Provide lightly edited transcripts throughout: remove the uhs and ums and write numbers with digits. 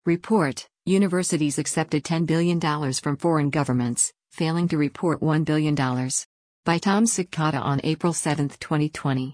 Report: Universities accepted $10 billion from foreign governments, failing to report $1 billion. By Tom Sikata on April 7, 2020.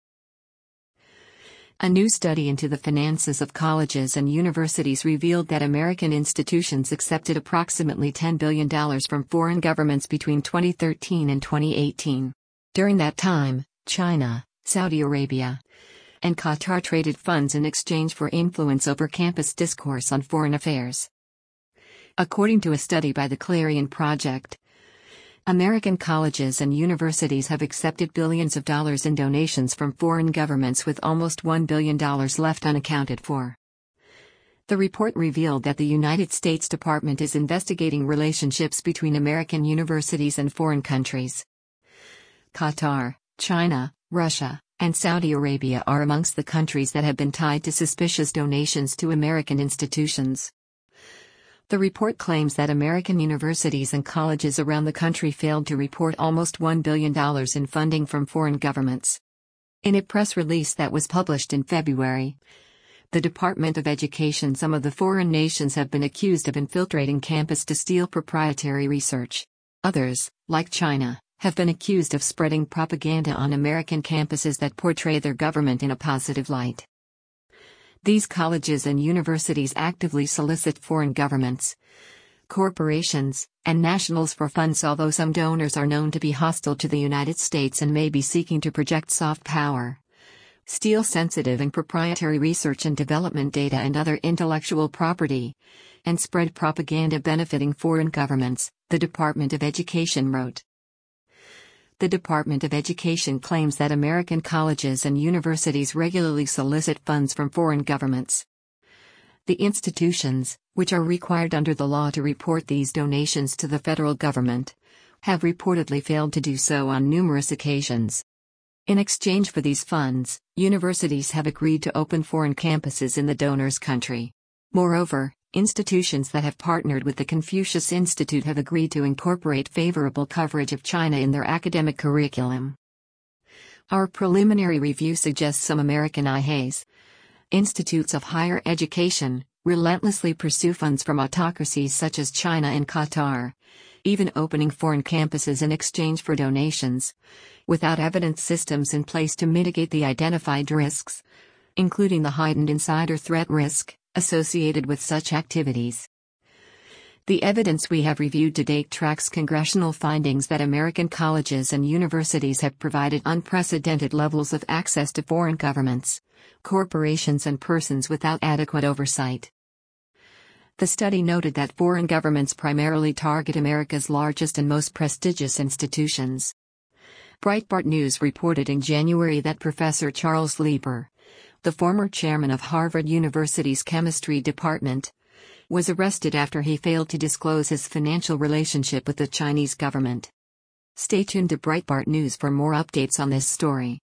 A new study into the finances of colleges and universities revealed that American institutions accepted approximately $10 billion from foreign governments between 2013 and 2018. During that time, China, Saudi Arabia, and Qatar traded funds in exchange for influence over campus discourse on foreign affairs. According to a study by the Clarion Project, American colleges and universities have accepted billions of dollars in donations from foreign governments with almost $1 billion left unaccounted for. The report revealed that the United States Department is investigating relationships between American universities and foreign countries. Qatar, China, Russia, and Saudi Arabia are amongst the countries that have been tied to suspicious donations to American institutions. The report claims that American universities and colleges around the country failed to report almost $1 billion in funding from foreign governments. In a press release that was published in February, the Department of Education, some of the foreign nations have been accused of infiltrating campus to steal proprietary research. Others, like China, have been accused of spreading propaganda on American campuses that portray their government in a positive light. These colleges and universities actively solicit foreign governments, corporations, and nationals for funds, although some donors are known to be hostile to the United States and may be seeking to project soft power, steal sensitive and proprietary research and development data and other intellectual property, and spread propaganda benefiting foreign governments, the Department of Education wrote. The Department of Education claims that American colleges and universities regularly solicit funds from foreign governments. The institutions, which are required under the law to report these donations to the federal government, have reportedly failed to do so on numerous occasions. In exchange for these funds, universities have agreed to open foreign campuses in the donor's country. Moreover, institutions that have partnered with the Confucius Institute have agreed to incorporate favorable coverage of China in their academic curriculum. Our preliminary review suggests some American IHEs, institutes of higher education, relentlessly pursue funds from autocracies such as China and Qatar, even opening foreign campuses in exchange for donations, without evidence systems in place to mitigate the identified risks, including the heightened insider threat risk associated with such activities. The evidence we have reviewed to date tracks congressional findings that American colleges and universities have provided unprecedented levels of access to foreign governments, corporations, and persons without adequate oversight. The study noted that foreign governments primarily target America's largest and most prestigious institutions. Breitbart News reported in January that Professor Charles Lieber, the former chairman of Harvard University's chemistry department, was arrested after he failed to disclose his financial relationship with the Chinese government. Stay tuned to Breitbart News for more updates on this story.